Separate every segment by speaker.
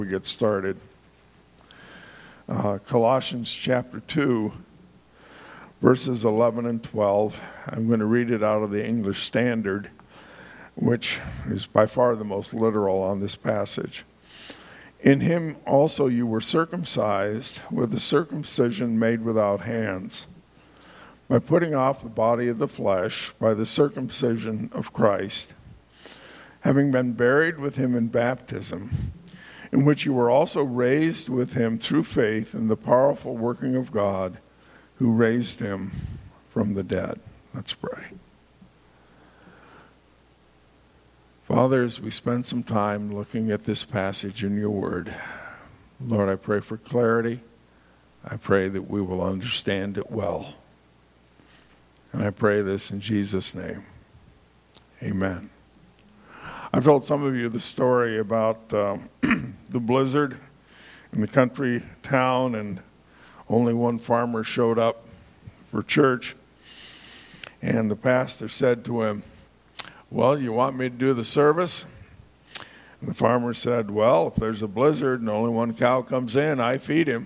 Speaker 1: We get started. Colossians chapter 2, verses 11 and 12. I'm going to read it out of the English Standard, which is by far the most literal on this passage. In him also you were circumcised with a circumcision made without hands, by putting off the body of the flesh by the circumcision of Christ, having been buried with him in baptism, in which you were also raised with him through faith in the powerful working of God who raised him from the dead. Let's pray. Father, as we spend some time looking at this passage in your word, Lord, I pray for clarity. I pray that we will understand it well. And I pray this in Jesus' name. Amen. I've told some of you the story about the blizzard in the country town, and only one farmer showed up for church. And the pastor said to him, "Well, you want me to do the service?" And the farmer said, "Well, if there's a blizzard and only one cow comes in, I feed him."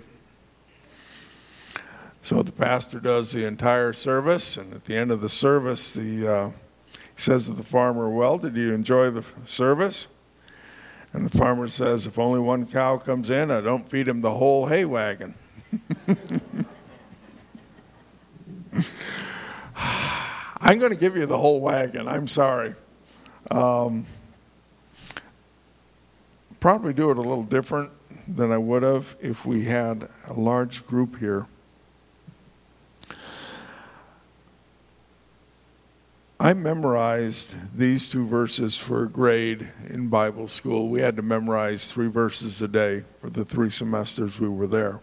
Speaker 1: So the pastor does the entire service, and at the end of the service, he says to the farmer, "Well, did you enjoy the service?" And the farmer says, "If only one cow comes in, I don't feed him the whole hay wagon." I'm going to give you the whole wagon. I'm sorry. Probably do it a little different than I would have if we had a large group here. I memorized these two verses for a grade in Bible school. We had to memorize 3 verses a day for the 3 semesters we were there.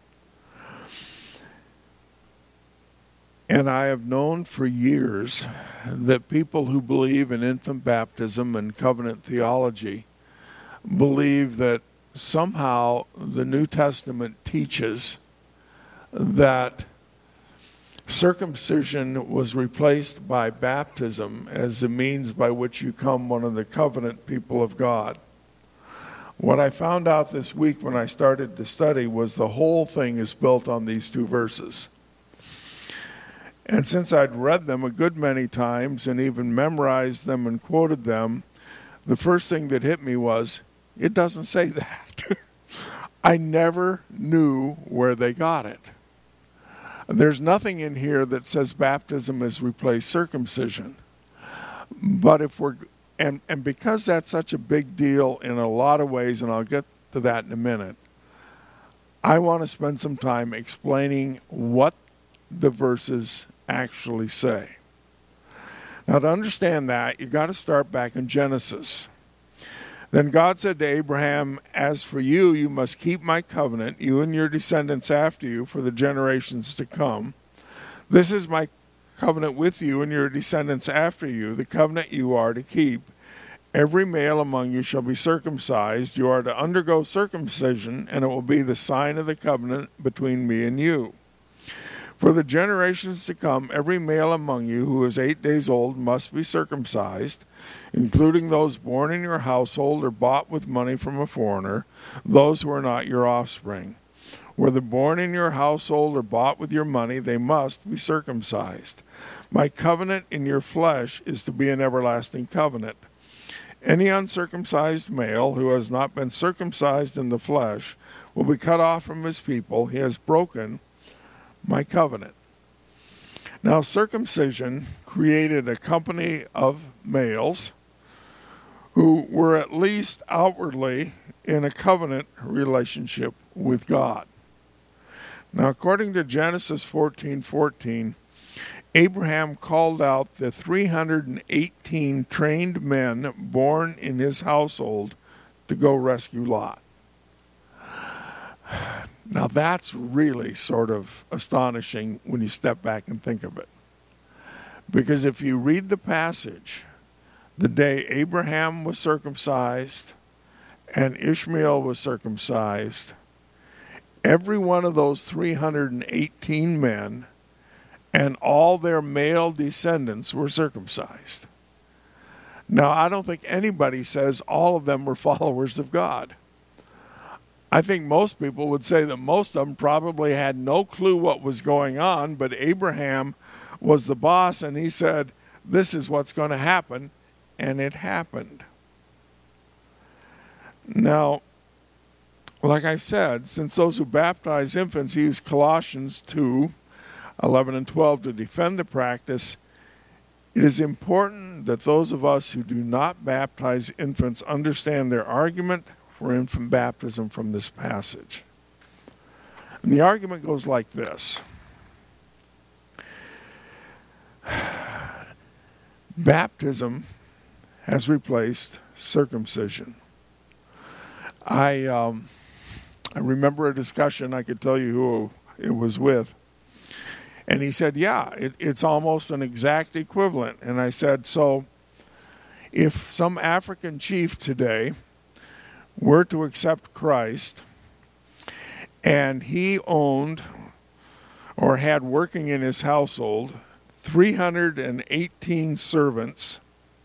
Speaker 1: And I have known for years that people who believe in infant baptism and covenant theology believe that somehow the New Testament teaches that circumcision was replaced by baptism as the means by which you become one of the covenant people of God. What I found out this week when I started to study was the whole thing is built on these 2 verses. And since I'd read them a good many times and even memorized them and quoted them, the first thing that hit me was, it doesn't say that. I never knew where they got it. There's nothing in here that says baptism has replaced circumcision. But if we're, and because that's such a big deal in a lot of ways, and I'll get to that in a minute, I want to spend some time explaining what the verses actually say. Now, to understand that, you've got to start back in Genesis. Then God said to Abraham, "As for you, you must keep my covenant, you and your descendants after you, for the generations to come. This is my covenant with you and your descendants after you, the covenant you are to keep. Every male among you shall be circumcised. You are to undergo circumcision, and it will be the sign of the covenant between me and you. For the generations to come, every male among you who is 8 days old must be circumcised, including those born in your household or bought with money from a foreigner, those who are not your offspring. Whether born in your household or bought with your money, they must be circumcised. My covenant in your flesh is to be an everlasting covenant. Any uncircumcised male who has not been circumcised in the flesh will be cut off from his people. He has broken my covenant." Now, circumcision created a company of males who were at least outwardly in a covenant relationship with God. Now, according to Genesis 14:14, Abraham called out the 318 trained men born in his household to go rescue Lot. Now, that's really sort of astonishing when you step back and think of it. Because if you read the passage, the day Abraham was circumcised and Ishmael was circumcised, every one of those 318 men and all their male descendants were circumcised. Now, I don't think anybody says all of them were followers of God. I think most people would say that most of them probably had no clue what was going on, but Abraham was the boss, and he said, this is what's going to happen, and it happened. Now, like I said, since those who baptize infants use Colossians 2:11 and 12 to defend the practice, it is important that those of us who do not baptize infants understand their argument for infant baptism from this passage. And the argument goes like this. Baptism has replaced circumcision. I remember a discussion, I could tell you who it was with, and he said, yeah, it's almost an exact equivalent. And I said, so if some African chief today were to accept Christ and he owned or had working in his household 318 servants,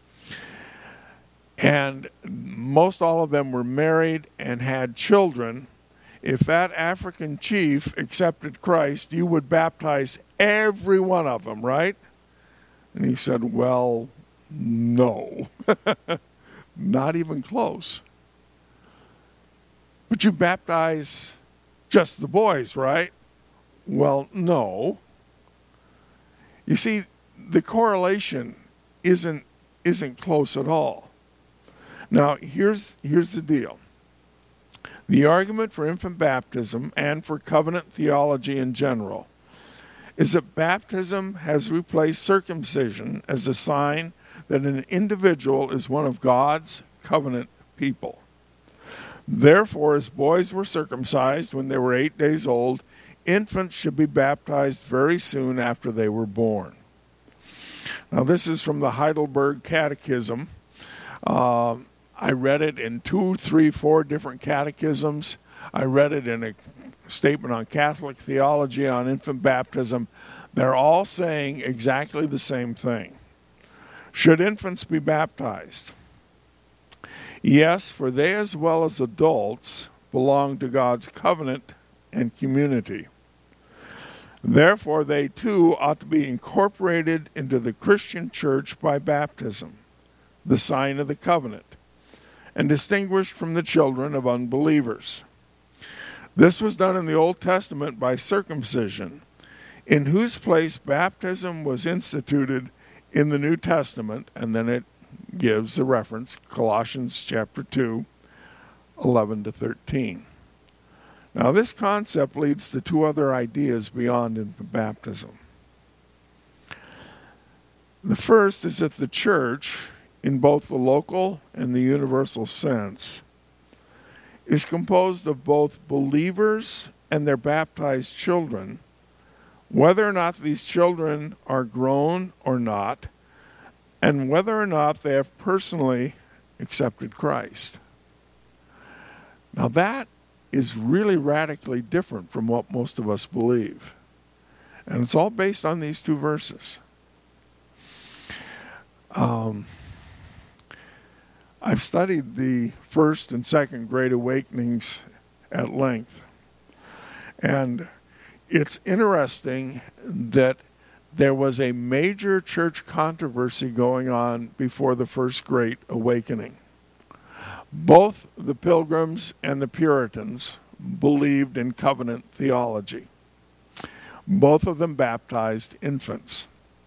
Speaker 1: and most all of them were married and had children, if that African chief accepted Christ, you would baptize every one of them, right? And he said, well, no, not even close. But you baptize just the boys, right? Well, no. You see, the correlation isn't close at all. Now, here's the deal. The argument for infant baptism and for covenant theology in general is that baptism has replaced circumcision as a sign that an individual is one of God's covenant people. Therefore, as boys were circumcised when they were 8 days old, infants should be baptized very soon after they were born. Now, this is from the Heidelberg Catechism. I read it in 2, 3, 4 different catechisms. I read it in a statement on Catholic theology on infant baptism. They're all saying exactly the same thing. Should infants be baptized? Yes, for they as well as adults belong to God's covenant and community. Therefore, they too ought to be incorporated into the Christian church by baptism, the sign of the covenant, and distinguished from the children of unbelievers. This was done in the Old Testament by circumcision, in whose place baptism was instituted in the New Testament, and then it gives the reference, Colossians chapter 2, 11 to 13. Now, this concept leads to 2 other ideas beyond infant baptism. The first is that the church, in both the local and the universal sense, is composed of both believers and their baptized children, whether or not these children are grown or not, and whether or not they have personally accepted Christ. Now that is really radically different from what most of us believe. And it's all based on these 2 verses. I've studied the first and second Great Awakenings at length. And it's interesting that there was a major church controversy going on before the first Great Awakening. Both the Pilgrims and the Puritans believed in covenant theology. Both of them baptized infants.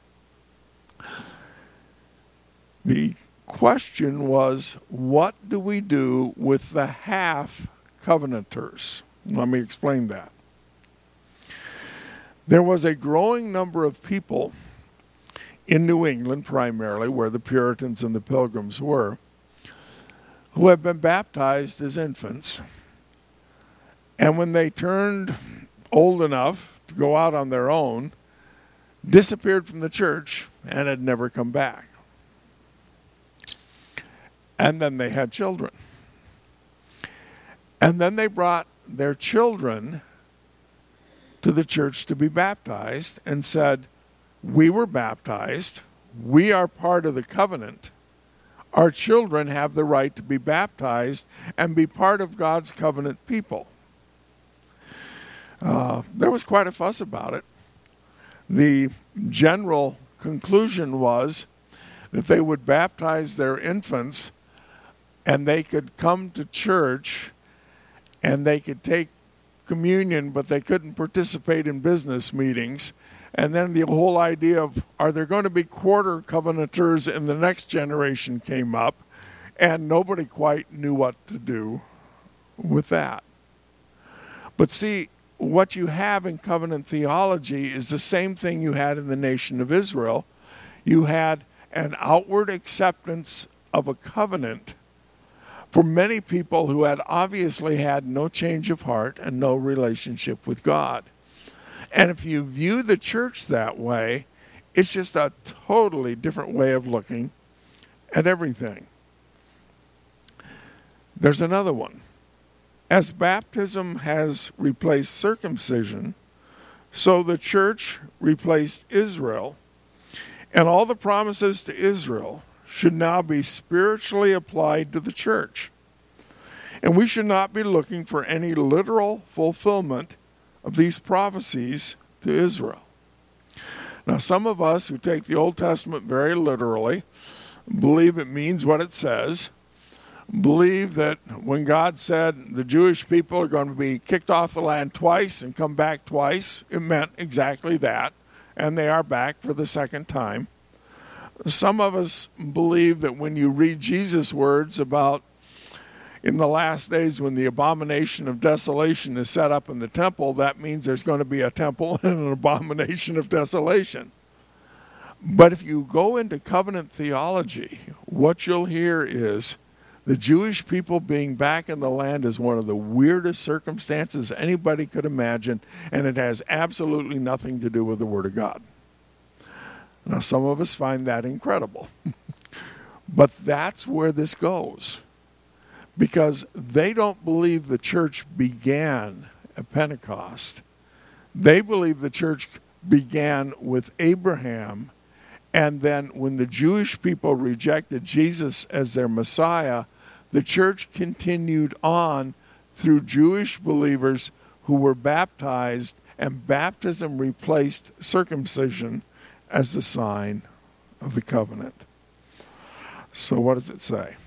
Speaker 1: The question was, what do we do with the half covenanters? Let me explain that. There was a growing number of people in New England, primarily, where the Puritans and the Pilgrims were, who had been baptized as infants. And when they turned old enough to go out on their own, disappeared from the church and had never come back. And then they had children. And then they brought their children to the church to be baptized and said, we were baptized, we are part of the covenant, Our children have the right to be baptized and be part of God's covenant people. There was quite a fuss about it. The general conclusion was that they would baptize their infants and they could come to church and they could take communion, but they couldn't participate in business meetings. And then the whole idea of, are there going to be quarter covenanters in the next generation came up, and nobody quite knew what to do with that. But see, what you have in covenant theology is the same thing you had in the nation of Israel. You had an outward acceptance of a covenant for many people who had obviously had no change of heart and no relationship with God. And if you view the church that way, it's just a totally different way of looking at everything. There's another one. As baptism has replaced circumcision, so the church replaced Israel, and all the promises to Israel should now be spiritually applied to the church. And we should not be looking for any literal fulfillment of these prophecies to Israel. Now, some of us who take the Old Testament very literally believe it means what it says, believe that when God said the Jewish people are going to be kicked off the land twice and come back twice, it meant exactly that, and they are back for the second time. Some of us believe that when you read Jesus' words about in the last days when the abomination of desolation is set up in the temple, that means there's going to be a temple and an abomination of desolation. But if you go into covenant theology, what you'll hear is the Jewish people being back in the land is one of the weirdest circumstances anybody could imagine, and it has absolutely nothing to do with the Word of God. Now, some of us find that incredible. But that's where this goes. Because they don't believe the church began at Pentecost. They believe the church began with Abraham, and then when the Jewish people rejected Jesus as their Messiah, the church continued on through Jewish believers who were baptized, and baptism replaced circumcision as the sign of the covenant. So what does it say?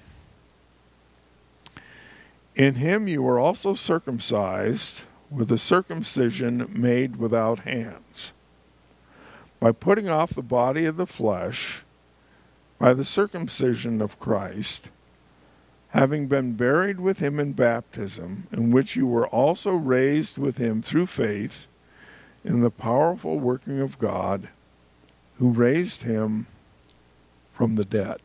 Speaker 1: In him you were also circumcised with a circumcision made without hands, by putting off the body of the flesh by the circumcision of Christ, having been buried with him in baptism, in which you were also raised with him through faith in the powerful working of God, who raised him from the dead.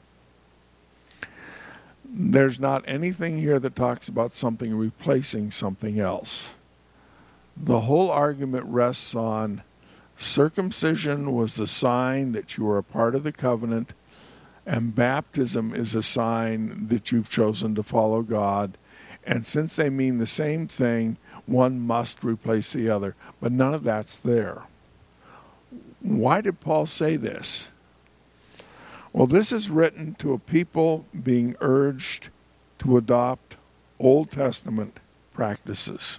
Speaker 1: There's not anything here that talks about something replacing something else. The whole argument rests on circumcision was the sign that you were a part of the covenant, and baptism is a sign that you've chosen to follow God. And since they mean the same thing, one must replace the other. But none of that's there. Why did Paul say this? Well, this is written to a people being urged to adopt Old Testament practices.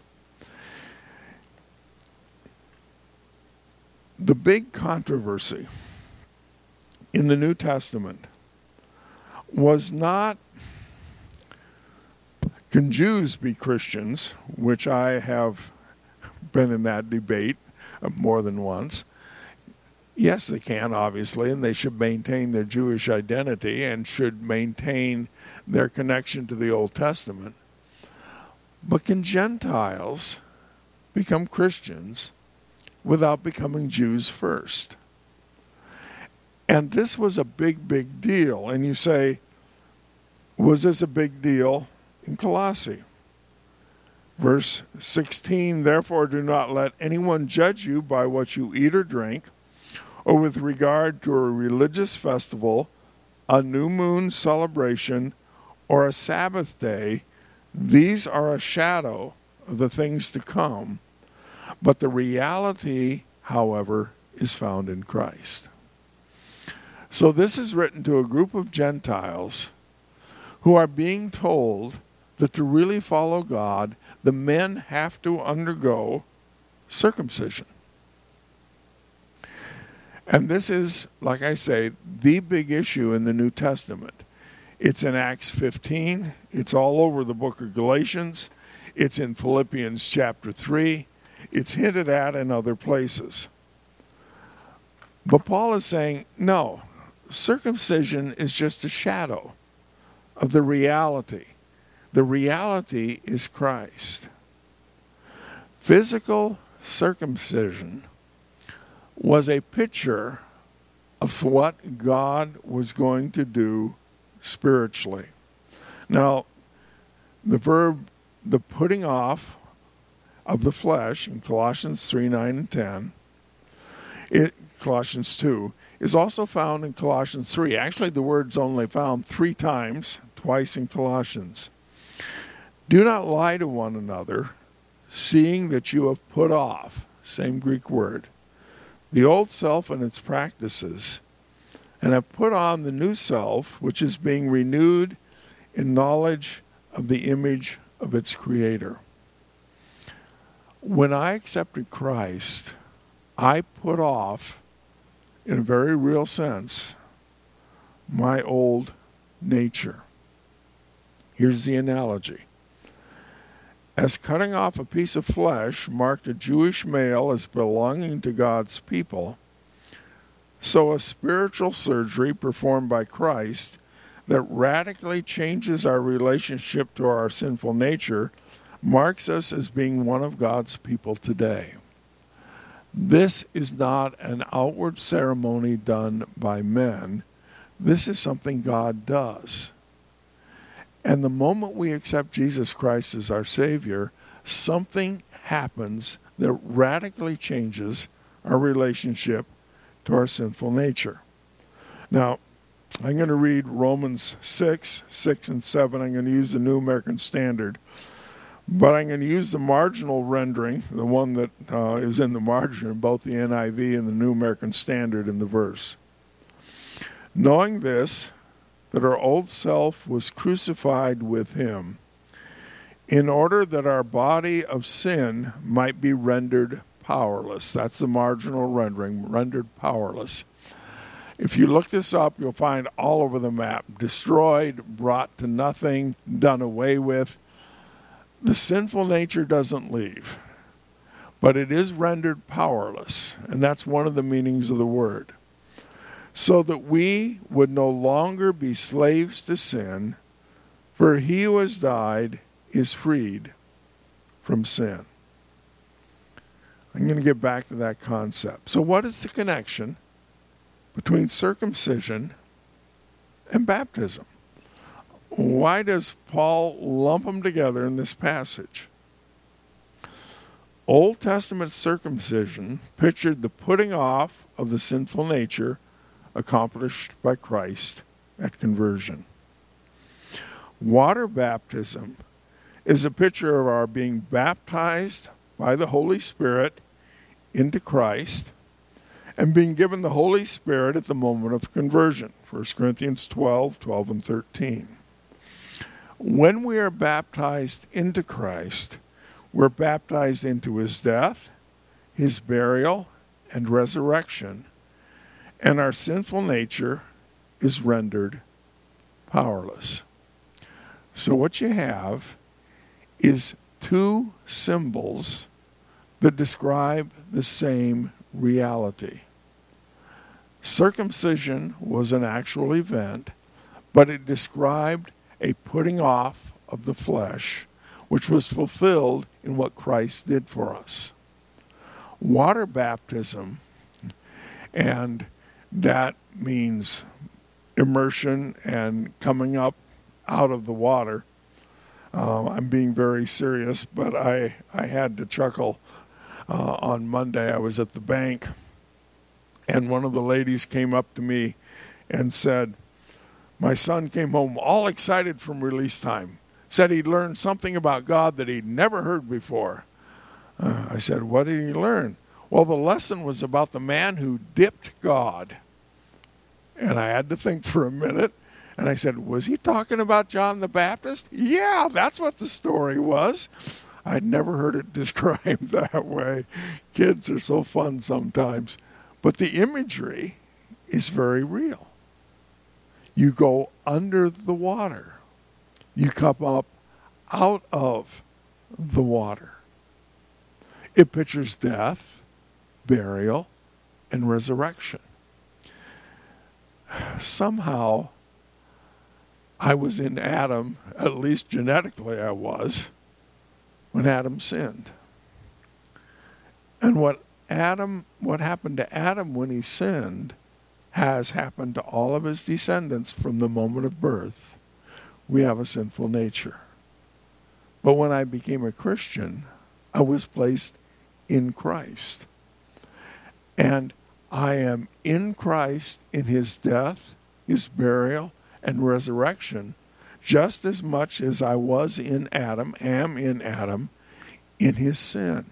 Speaker 1: The big controversy in the New Testament was not, can Jews be Christians, which I have been in that debate more than once. Yes, they can, obviously, and they should maintain their Jewish identity and should maintain their connection to the Old Testament. But can Gentiles become Christians without becoming Jews first? And this was a big, big deal. And you say, was this a big deal in Colossae? Verse 16, therefore do not let anyone judge you by what you eat or drink, or with regard to a religious festival, a new moon celebration, or a Sabbath day. These are a shadow of the things to come, but the reality, however, is found in Christ. So this is written to a group of Gentiles who are being told that to really follow God, the men have to undergo circumcision. And this is, like I say, the big issue in the New Testament. It's in Acts 15. It's all over the book of Galatians. It's in Philippians chapter 3. It's hinted at in other places. But Paul is saying, no, circumcision is just a shadow of the reality. The reality is Christ. Physical circumcision was a picture of what God was going to do spiritually. Now, the verb, the putting off of the flesh in Colossians 3, 9, and 10, Colossians 2, is also found in Colossians 3. Actually, the word's only found 3 times, twice in Colossians. Do not lie to one another, seeing that you have put off, same Greek word, the old self and its practices, and have put on the new self, which is being renewed in knowledge of the image of its creator. When I accepted Christ, I put off, in a very real sense, my old nature. Here's the analogy. As cutting off a piece of flesh marked a Jewish male as belonging to God's people, so a spiritual surgery performed by Christ that radically changes our relationship to our sinful nature marks us as being one of God's people today. This is not an outward ceremony done by men. This is something God does. And the moment we accept Jesus Christ as our Savior, something happens that radically changes our relationship to our sinful nature. Now, I'm going to read Romans 6, 6 and 7. I'm going to use the New American Standard. But I'm going to use the marginal rendering, the one that is in the margin in both the NIV and the New American Standard in the verse. Knowing this, that our old self was crucified with him, in order that our body of sin might be rendered powerless. That's the marginal rendering, rendered powerless. If you look this up, you'll find all over the map, destroyed, brought to nothing, done away with. The sinful nature doesn't leave, but it is rendered powerless, and that's one of the meanings of the word. So that we would no longer be slaves to sin, for he who has died is freed from sin. I'm going to get back to that concept. So what is the connection between circumcision and baptism? Why does Paul lump them together in this passage? Old Testament circumcision pictured the putting off of the sinful nature accomplished by Christ at conversion. Water baptism is a picture of our being baptized by the Holy Spirit into Christ and being given the Holy Spirit at the moment of conversion. 1 Corinthians 12, 12 and 13. When we are baptized into Christ, we're baptized into his death, his burial, and resurrection, and our sinful nature is rendered powerless. So what you have is 2 symbols that describe the same reality. Circumcision was an actual event, but it described a putting off of the flesh, which was fulfilled in what Christ did for us. Water baptism, and that means immersion and coming up out of the water. I'm being very serious, but I had to chuckle. On Monday, I was at the bank, and one of the ladies came up to me and said, my son came home all excited from release time, said he'd learned something about God that he'd never heard before. I said, what did he learn? Well, the lesson was about the man who dipped God. And I had to think for a minute, And I said, was he talking about John the Baptist? Yeah, that's what the story was. I'd never heard it described that way. Kids are so fun sometimes. But the imagery is very real. You go under the water. You come up out of the water. It pictures death, burial, and resurrection. Somehow, I was in Adam, at least genetically I was, when Adam sinned. And what happened to Adam when he sinned has happened to all of his descendants from the moment of birth. We have a sinful nature. But when I became a Christian, I was placed in Christ. And I am in Christ in his death, his burial, and resurrection, just as much as I was in Adam, am in Adam, in his sin.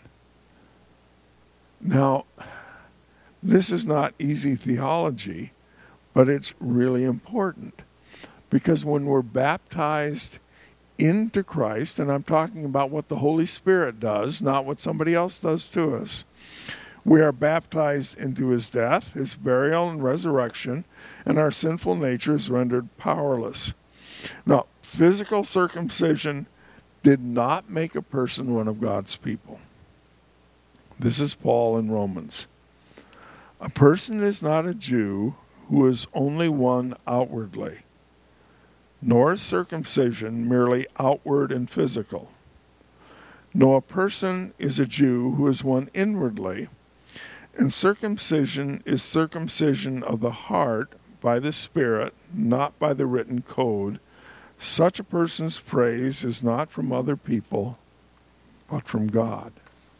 Speaker 1: Now, this is not easy theology, but it's really important. Because when we're baptized into Christ, and I'm talking about what the Holy Spirit does, not what somebody else does to us, we are baptized into his death, his burial, and resurrection, and our sinful nature is rendered powerless. Now, physical circumcision did not make a person one of God's people. This is Paul in Romans. A person is not a Jew who is only one outwardly, nor is circumcision merely outward and physical. No, a person is a Jew who is one inwardly, and circumcision is circumcision of the heart by the Spirit, not by the written code. Such a person's praise is not from other people, but from God.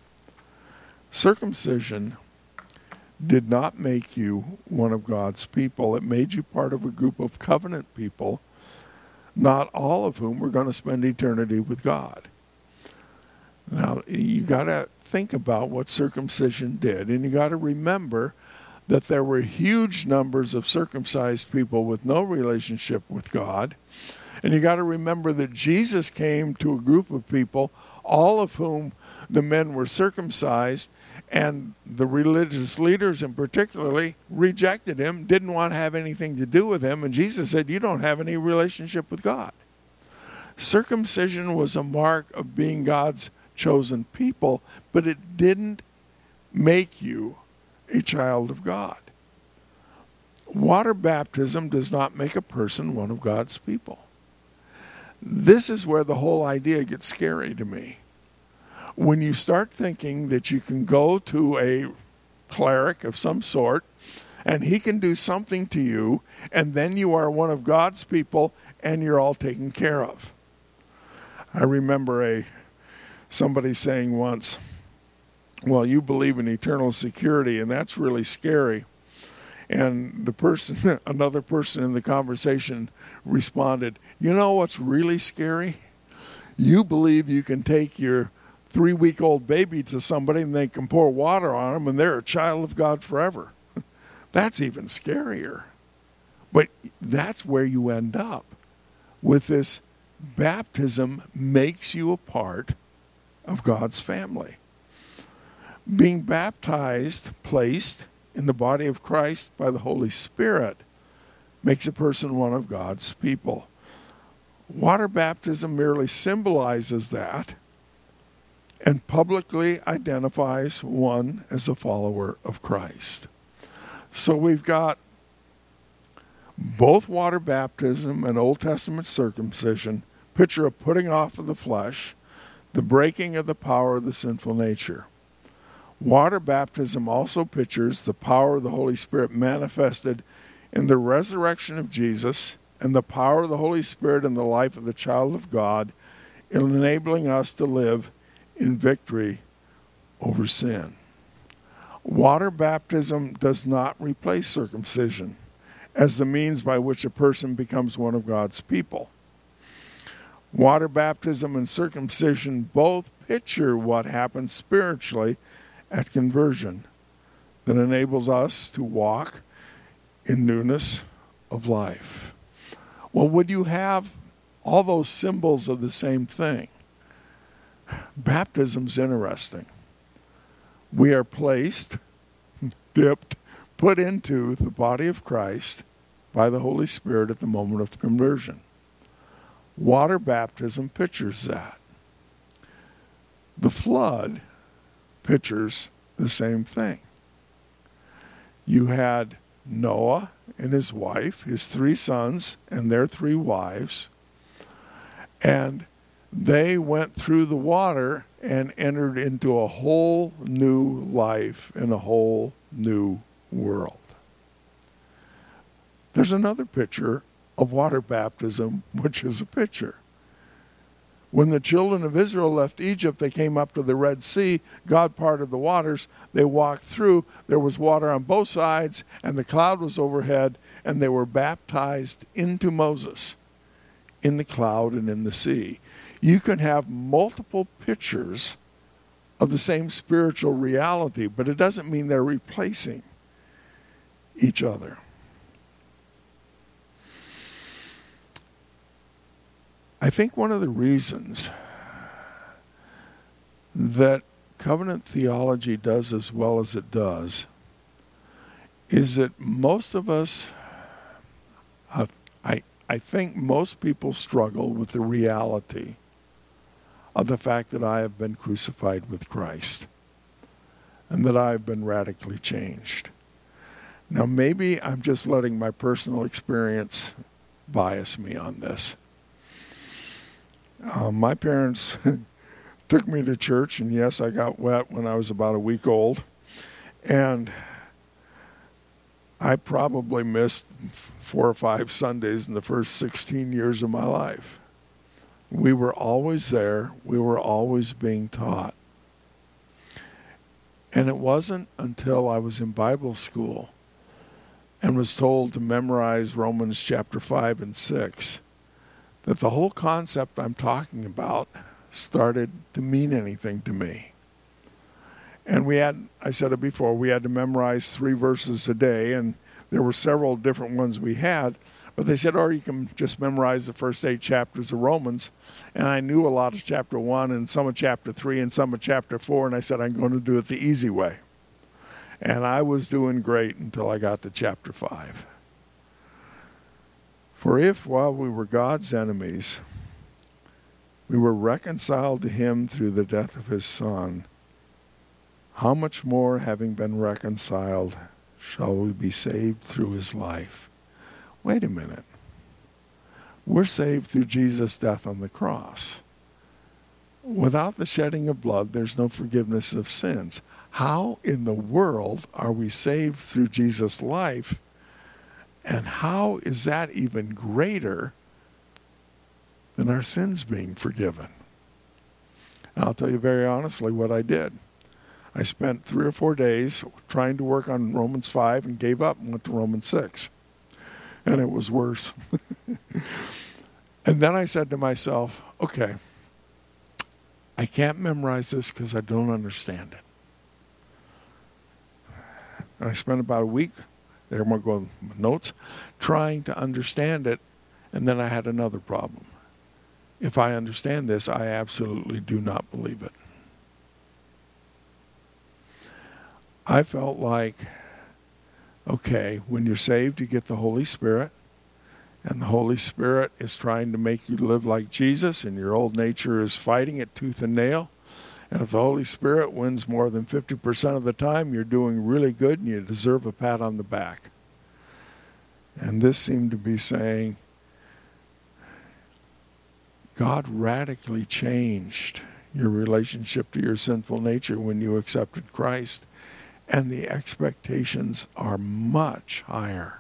Speaker 1: Circumcision did not make you one of God's people. It made you part of a group of covenant people, not all of whom were going to spend eternity with God. Now, you got to think about what circumcision did, and you got to remember that there were huge numbers of circumcised people with no relationship with God. And you got to remember that Jesus came to a group of people, all of whom the men were circumcised, and the religious leaders in particularly rejected him, didn't want to have anything to do with him, and Jesus said, you don't have any relationship with God. Circumcision was a mark of being God's chosen people, but it didn't make you a child of God. Water baptism does not make a person one of God's people. This is where the whole idea gets scary to me. When you start thinking that you can go to a cleric of some sort and he can do something to you, and then you are one of God's people and you're all taken care of. I remember somebody saying once, well, you believe in eternal security, and that's really scary. And another person in the conversation responded, you know what's really scary? You believe you can take your 3-week-old baby to somebody and they can pour water on them and they're a child of God forever. That's even scarier. But that's where you end up with this. Baptism makes you a part of God's family. Being baptized, placed in the body of Christ by the Holy Spirit, makes a person one of God's people. Water baptism merely symbolizes that and publicly identifies one as a follower of Christ. So we've got both water baptism and Old Testament circumcision, picture of putting off of the flesh, the breaking of the power of the sinful nature. Water baptism also pictures the power of the Holy Spirit manifested in the resurrection of Jesus and the power of the Holy Spirit in the life of the child of God in enabling us to live in victory over sin. Water baptism does not replace circumcision as the means by which a person becomes one of God's people. Water baptism and circumcision both picture what happens spiritually at conversion that enables us to walk in newness of life. Well, would you have all those symbols of the same thing? Baptism's interesting. We are placed, dipped, put into the body of Christ by the Holy Spirit at the moment of conversion. Water baptism pictures that. The flood pictures the same thing. You had Noah and his wife, his 3 sons and their 3 wives, and they went through the water and entered into a whole new life in a whole new world. There's another picture of water baptism, which is a picture. When the children of Israel left Egypt, they came up to the Red Sea. God parted the waters. They walked through. There was water on both sides, and the cloud was overhead, and they were baptized into Moses in the cloud and in the sea. You can have multiple pictures of the same spiritual reality, but it doesn't mean they're replacing each other. I think one of the reasons that covenant theology does as well as it does is that most of us, I think most people struggle with the reality of the fact that I have been crucified with Christ and that I have been radically changed. Now, maybe I'm just letting my personal experience bias me on this. My parents took me to church, and yes, I got wet when I was about a week old. And I probably missed 4 or 5 Sundays in the first 16 years of my life. We were always there. We were always being taught. And it wasn't until I was in Bible school and was told to memorize Romans chapter 5 and 6 that the whole concept I'm talking about started to mean anything to me. And we had, I said it before, we had to memorize 3 verses a day, and there were several different ones we had, but they said, or you can just memorize the first 8 chapters of Romans. And I knew a lot of chapter 1 and some of chapter 3 and some of chapter 4, and I said, I'm going to do it the easy way. And I was doing great until I got to chapter 5. For if, while we were God's enemies, we were reconciled to him through the death of his Son, how much more, having been reconciled, shall we be saved through his life? Wait a minute. We're saved through Jesus' death on the cross. Without the shedding of blood, there's no forgiveness of sins. How in the world are we saved through Jesus' life? And how is that even greater than our sins being forgiven? And I'll tell you very honestly what I did. I spent 3 or 4 days trying to work on Romans 5 and gave up and went to Romans 6. And it was worse. And then I said to myself, okay, I can't memorize this because I don't understand it. And I spent about a week, there I'm going with notes, trying to understand it. And then I had another problem. If I understand this, I absolutely do not believe it. I felt like, okay, when you're saved, you get the Holy Spirit, and the Holy Spirit is trying to make you live like Jesus, and your old nature is fighting it tooth and nail. And if the Holy Spirit wins more than 50% of the time, you're doing really good, and you deserve a pat on the back. And this seemed to be saying, God radically changed your relationship to your sinful nature when you accepted Christ. And the expectations are much higher.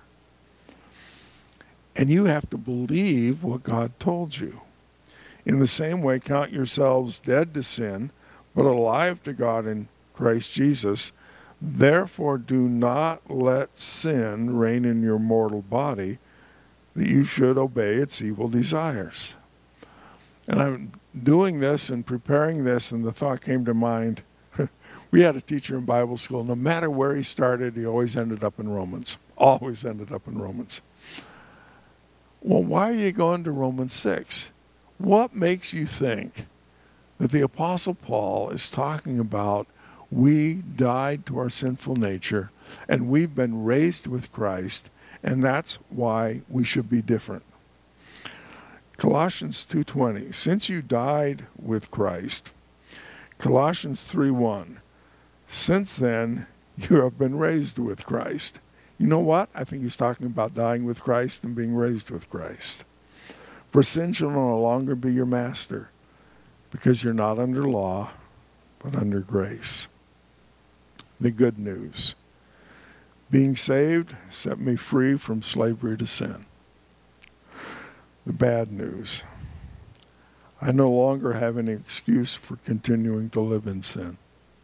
Speaker 1: And you have to believe what God told you. In the same way, count yourselves dead to sin, but alive to God in Christ Jesus. Therefore, do not let sin reign in your mortal body, that you should obey its evil desires. And I'm doing this and preparing this, and the thought came to mind, we had a teacher in Bible school. No matter where he started, he always ended up in Romans. Always ended up in Romans. Well, why are you going to Romans 6? What makes you think that the Apostle Paul is talking about we died to our sinful nature and we've been raised with Christ, and that's why we should be different? Colossians 2:20, since you died with Christ. Colossians 3:1, since then you have been raised with Christ. You know what? I think he's talking about dying with Christ and being raised with Christ. For sin shall no longer be your master, because you're not under law, but under grace. The good news. Being saved set me free from slavery to sin. The bad news. I no longer have any excuse for continuing to live in sin.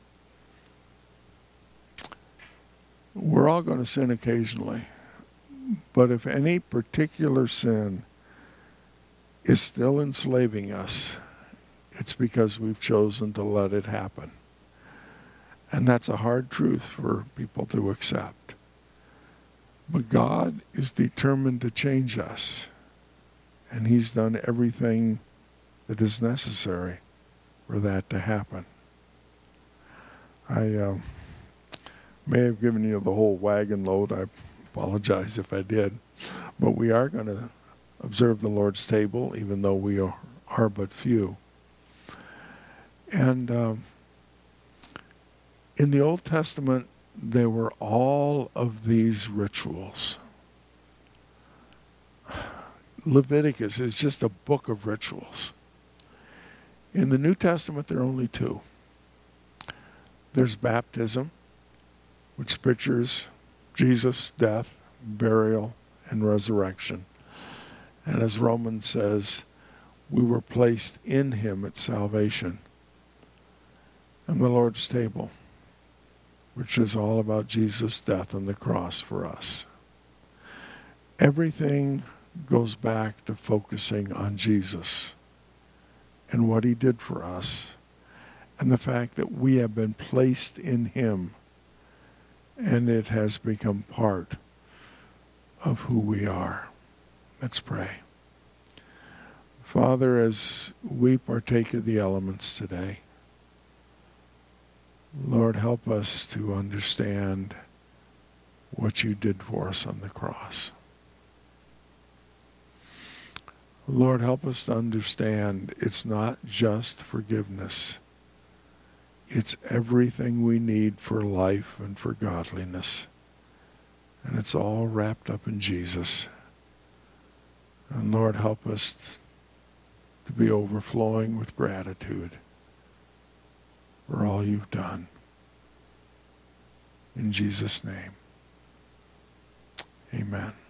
Speaker 1: We're all going to sin occasionally, but if any particular sin is still enslaving us, it's because we've chosen to let it happen. And that's a hard truth for people to accept. But God is determined to change us, and he's done everything that is necessary for that to happen. I may have given you the whole wagon load. I apologize if I did. But we are going to observe the Lord's table, even though we are but few. And in the Old Testament, there were all of these rituals. Leviticus is just a book of rituals. In the New Testament, there are only two. There's baptism, which pictures Jesus' death, burial, and resurrection. And as Romans says, we were placed in him at salvation. And the Lord's table, which is all about Jesus' death on the cross for us. Everything goes back to focusing on Jesus and what he did for us, and the fact that we have been placed in him, and it has become part of who we are. Let's pray. Father, as we partake of the elements today, Lord, help us to understand what you did for us on the cross. Lord, help us to understand it's not just forgiveness. It's everything we need for life and for godliness. And it's all wrapped up in Jesus. And Lord, help us to be overflowing with gratitude for all you've done. In Jesus' name, amen.